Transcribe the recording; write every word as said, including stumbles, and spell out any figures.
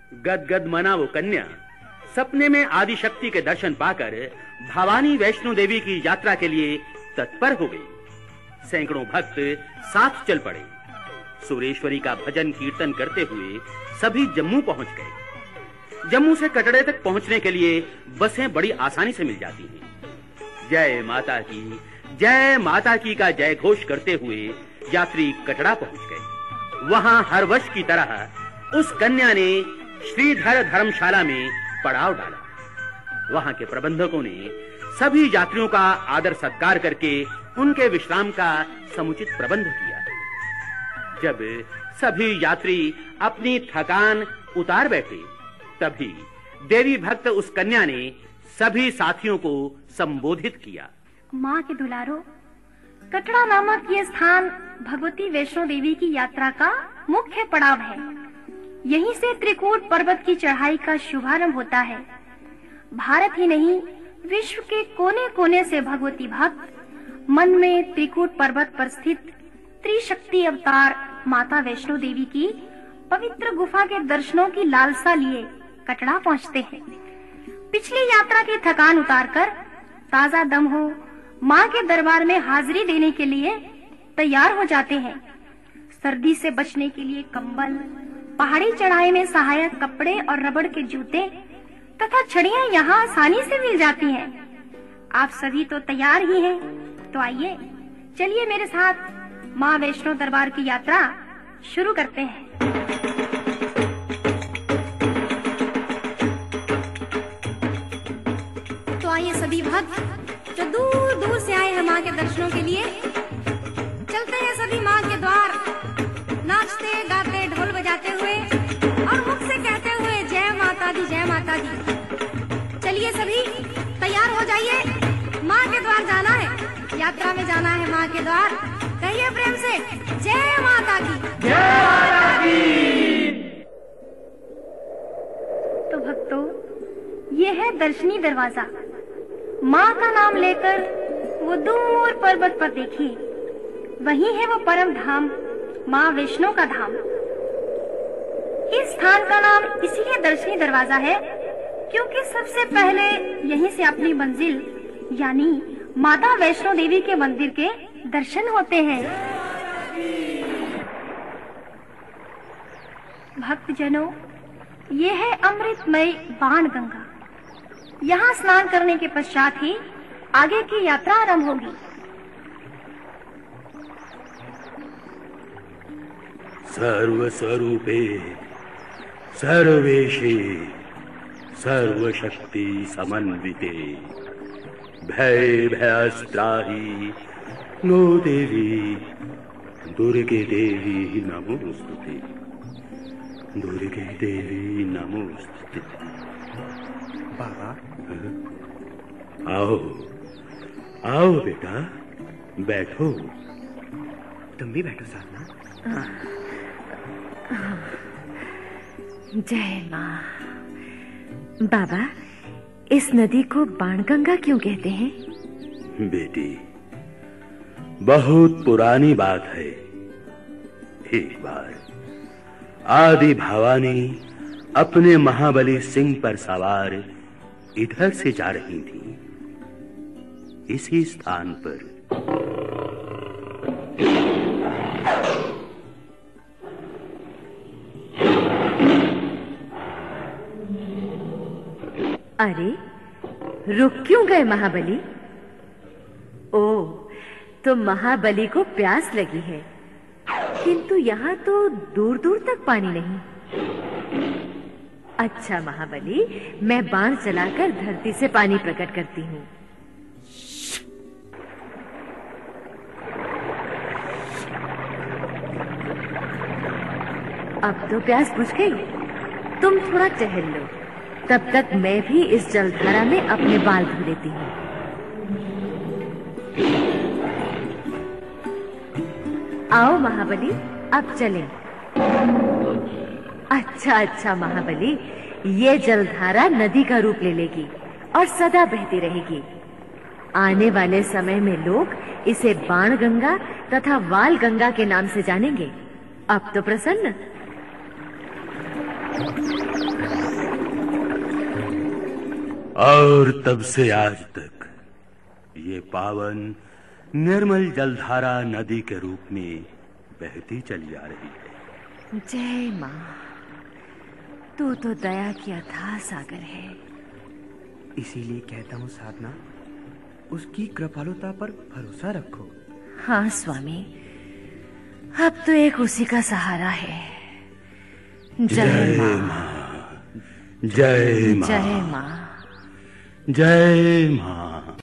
गदगद मना वो कन्या सपने में आदिशक्ति के दर्शन पाकर भवानी वैष्णो देवी की यात्रा के लिए तत्पर हो गई। सैकड़ों भक्त साथ चल पड़े। सुरेश्वरी का भजन कीर्तन करते हुए सभी जम्मू पहुंच गए। जम्मू से कटड़े तक पहुंचने के लिए बसें बड़ी आसानी से मिल जाती हैं। जय माता की, जय माता की का जय घोष करते हुए यात्री कटड़ा पहुंच गए। वहां हर वर्ष की तरह उस कन्या ने श्रीधर धर्मशाला में पड़ाव डाला। वहां के प्रबंधकों ने सभी यात्रियों का आदर सत्कार करके उनके विश्राम का समुचित प्रबंध किया। जब सभी यात्री अपनी थकान उतार बैठे, तभी देवी भक्त उस कन्या ने सभी साथियों को संबोधित किया। माँ के दुलारो, कटड़ा नामक ये स्थान भगवती वैष्णो देवी की यात्रा का मुख्य पड़ाव है। यहीं से त्रिकूट पर्वत की चढ़ाई का शुभारंभ होता है। भारत ही नहीं, विश्व के कोने कोने से भगवती भक्त मन में त्रिकूट पर्वत पर स्थित त्रिशक्ति अवतार माता वैष्णो देवी की पवित्र गुफा के दर्शनों की लालसा लिए कटड़ा पहुंचते हैं। पिछली यात्रा की थकान उतारकर ताजा दम हो माँ के दरबार में हाजिरी देने के लिए तैयार हो जाते हैं। सर्दी से बचने के लिए कंबल, पहाड़ी चढ़ाई में सहायक कपड़े और रबड़ के जूते तथा छड़ियां यहाँ आसानी से मिल जाती हैं। आप सभी तो तैयार ही हैं, तो आइए चलिए मेरे साथ माँ वैष्णो दरबार की यात्रा शुरू करते हैं। तो आइए सभी भक्त जो दूर दूर से आए हैं माँ के दर्शनों के लिए, चलते हैं सभी माँ के द्वार, नाचते गाते ढोल बजाते हुए और मुख से कहते हुए जय माता दी, जय माता दी। चलिए सभी तैयार हो जाइए, माँ के द्वार जाना है, यात्रा में जाना है माँ के द्वार। कहिए प्रेम से जय माता की, जय माता की। तो भक्तों, ये है दर्शनी दरवाजा। माँ का नाम लेकर वो दूर पर्वत पर देखिए, वही है वो परम धाम माँ वैष्णो का धाम। इस स्थान का नाम इसीलिए दर्शनी दरवाजा है क्योंकि सबसे पहले यहीं से अपनी मंजिल यानी माता वैष्णो देवी के मंदिर के दर्शन होते हैं। भक्तजनों, ये है अमृतमय बाण गंगा। यहाँ स्नान करने के पश्चात ही आगे की यात्रा आरंभ होगी। सर्व स्वरूपे सर्वेशे सर्वशक्ति समन्विते भय भयस्त्राहि नो देवी दुर्गे देवी नमोस्तुते, दुर्गे देवी नमोस्तुते। बाबा, आओ आओ बेटा, बैठो। तुम भी बैठो साधना। जय माँ। बाबा, इस नदी को बाणगंगा क्यों कहते हैं? बेटी, बहुत पुरानी बात है। एक बार आदि भवानी अपने महाबली सिंह पर सवार इधर से जा रही थी। इसी स्थान पर अरे, रुक क्यों गए महाबली? ओ, तो महाबली को प्यास लगी है, किंतु यहाँ तो दूर दूर तक पानी नहीं। अच्छा महाबली, मैं बाण चलाकर धरती से पानी प्रकट करती हूँ। अब तो प्यास बुझ गई। तुम थोड़ा टहल लो, तब तक मैं भी इस जलधारा में अपने बाल धो लेती हूँ। आओ महाबली, अब चलें। अच्छा अच्छा महाबली, ये जलधारा नदी का रूप ले लेगी और सदा बहती रहेगी। आने वाले समय में लोग इसे बाण गंगा तथा वाल गंगा के नाम से जानेंगे। अब तो प्रसन्न? और तब से आज तक ये पावन निर्मल जलधारा नदी के रूप में बहती चली आ रही है। जय माँ, तू तो दया की अथाह सागर है। इसीलिए कहता हूँ साधना, उसकी कृपालुता पर भरोसा रखो। हाँ स्वामी, अब तो एक उसी का सहारा है। जय माँ, जय माँ, जय माँ, जय माँ।